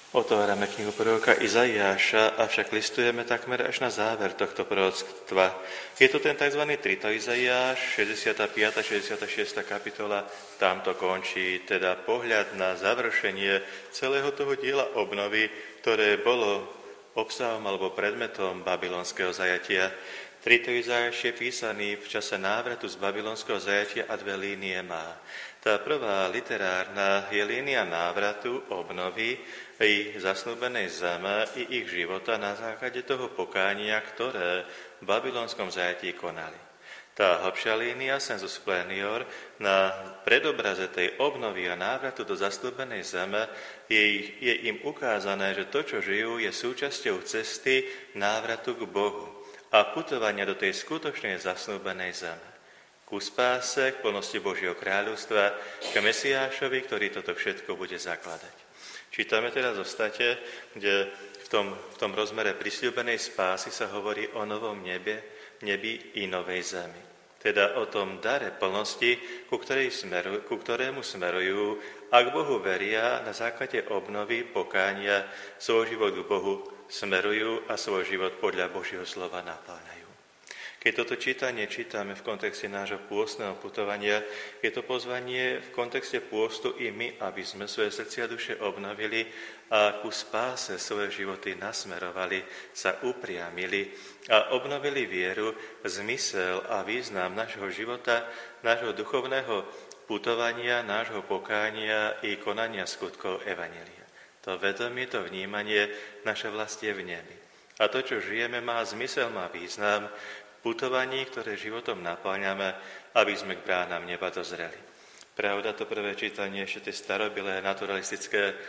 Otvárame knihu proroka Izaiáša, avšak listujeme takmer až na záver tohto proroctva. Je to ten tzv. Trito Izaiáš, 65. 66. kapitola, tam to končí, teda pohľad na završenie celého toho diela obnovy, ktoré bolo obsahom alebo predmetom babylonského zajatia. Trito Izaiáš je písaný v čase návratu z babylonského zajatia a dve línie má. Tá prvá literárna je línia návratu, obnovy, i zasnúbenej zeme, i ich života na základe toho pokánia, ktoré v babylonskom zajatí konali. Tá hlbšia línia, sensus plenior, na predobraze tej obnovy a návratu do zasnúbenej zeme je im ukázané, že to, čo žijú, je súčasťou cesty návratu k Bohu a putovania do tej skutočnej zasnúbenej zeme. Ku spáse, k plnosti Božieho kráľovstva, k Mesiášovi, ktorý toto všetko bude zakladať. Čítame teda v State, kde v tom rozmere prisľúbenej spásy sa hovorí o novom nebi i novej zemi. Teda o tom dare plnosti, ku ktorému smerujú, ak Bohu veria, na základe obnovy, pokánia, svoj život k Bohu smerujú a svoj život podľa Božieho slova napĺňajú. Keď toto čítanie čítame v kontexte nášho pôstneho putovania, je to pozvanie v kontexte pôstu i my, aby sme svoje srdcia a duše obnovili a ku spáse svoje životy nasmerovali, sa upriamili a obnovili vieru, zmysel a význam nášho života, nášho duchovného putovania, nášho pokánia i konania skutkov evanjelia. To vedomie, to vnímanie naše vlastie v nebi. A to, čo žijeme, má zmysel, má význam, putovaní, ktoré životom napĺňame, aby sme k bránam neba dozreli. Pravda, to prvé čítanie ešte tie starobilé naturalistické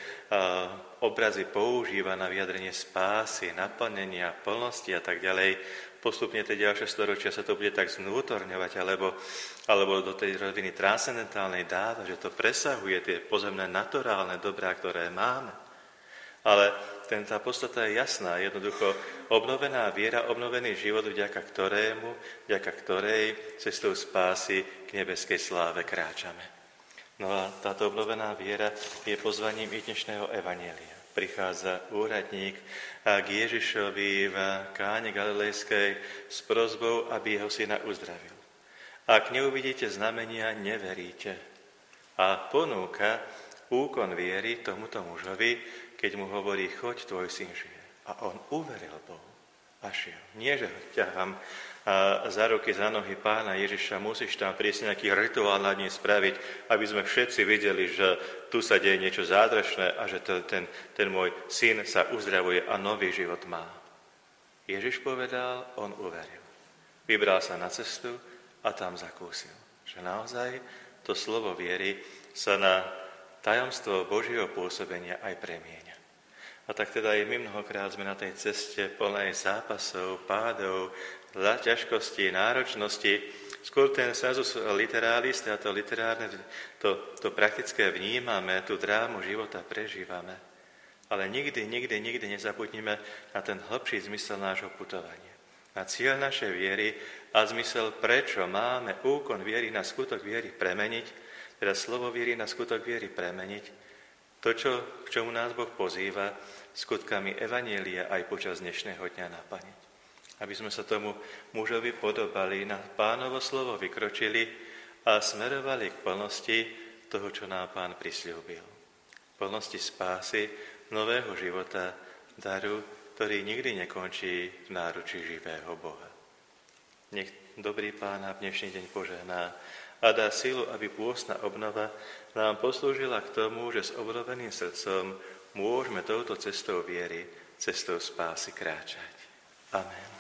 obrazy používa na vyjadrenie spásy, naplnenia, plnosti a tak ďalej. Postupne tie ďalšie storočia sa to bude tak znútorňovať, alebo do tej roviny transcendentálnej dáva, že to presahuje tie pozemné naturálne dobrá, ktoré máme. Ale tá podstata je jasná, jednoducho obnovená viera, obnovený život, vďaka ktorej cestou spásy k nebeskej sláve kráčame. No a táto obnovená viera je pozvaním i dnešného evanjelia. Prichádza úradník k Ježišovi v Káne Galilejskej s prosbou, aby jeho syna uzdravil. Ak neuvidíte znamenia, neveríte. A ponúka úkon viery tomuto mužovi, keď mu hovorí, choď, tvoj syn žije. A on uveril Bohu a šiel. Nie, že ho ťahám za ruky, za nohy pána Ježiša, musíš tam prísť nejaký rituál nad ním spraviť, aby sme všetci videli, že tu sa deje niečo zázračné a že ten môj syn sa uzdravuje a nový život má. Ježiš povedal, on uveril. Vybral sa na cestu a tam zakúsil, že naozaj to slovo viery sa na tajomstvo Božieho pôsobenia aj premieňa. A tak teda aj my mnohokrát sme na tej ceste plnej zápasov, pádov, ťažkosti, náročnosti. Skôr ten sensus literalis, to literárne, to praktické vnímame, tú drámu života prežívame. Ale nikdy nezabudnime na ten hlbší zmysel nášho putovania. Na cieľ našej viery a zmysel, prečo máme úkon viery na skutok viery premeniť, teda slovo viery na skutok viery premeniť, to, k čomu nás Boh pozýva, skutkami evanjelia aj počas dnešného dňa naplniť. Aby sme sa tomu mužovi podobali, na Pánovo slovo vykročili a smerovali k plnosti toho, čo nám Pán prisľúbil. Plnosti spásy, nového života, daru, ktorý nikdy nekončí v náručí živého Boha. Nech dobrý Pán v dnešný deň požehná a dá silu, aby pôstna obnova nám poslúžila k tomu, že s obnoveným srdcom môžeme touto cestou viery, cestou spásy kráčať. Amen.